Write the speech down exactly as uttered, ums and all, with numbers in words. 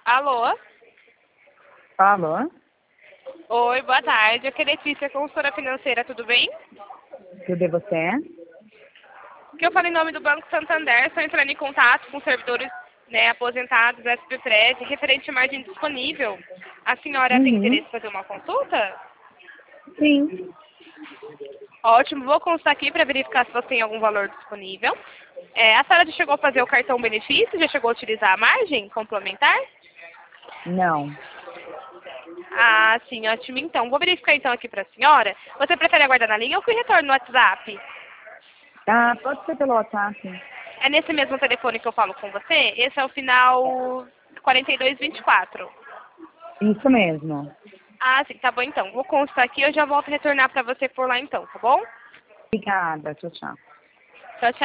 Alô? Alô? Oi, boa tarde. Aqui é Letícia, consultora financeira, tudo bem? Tudo é você? Que eu falo em nome do Banco Santander, estou entrando em contato com servidores, né, aposentados, S P P R E S, referente à margem disponível. A senhora tem Uhum. interesse em fazer uma consulta? Sim. Ótimo, vou constar aqui para verificar se você tem algum valor disponível. É, a senhora já chegou a fazer o cartão benefício? Já chegou a utilizar a margem complementar? Não. Ah, sim, ótimo. Então, vou verificar então aqui para a senhora. Você prefere aguardar na linha ou que retorno no WhatsApp? Ah, pode ser pelo WhatsApp. É nesse mesmo telefone que eu falo com você? Esse é o final quarenta e dois vinte e quatro. Isso mesmo. Ah, sim, tá bom então. Vou constar aqui e eu já volto a retornar para você por lá então, tá bom? Obrigada. Tchau, tchau.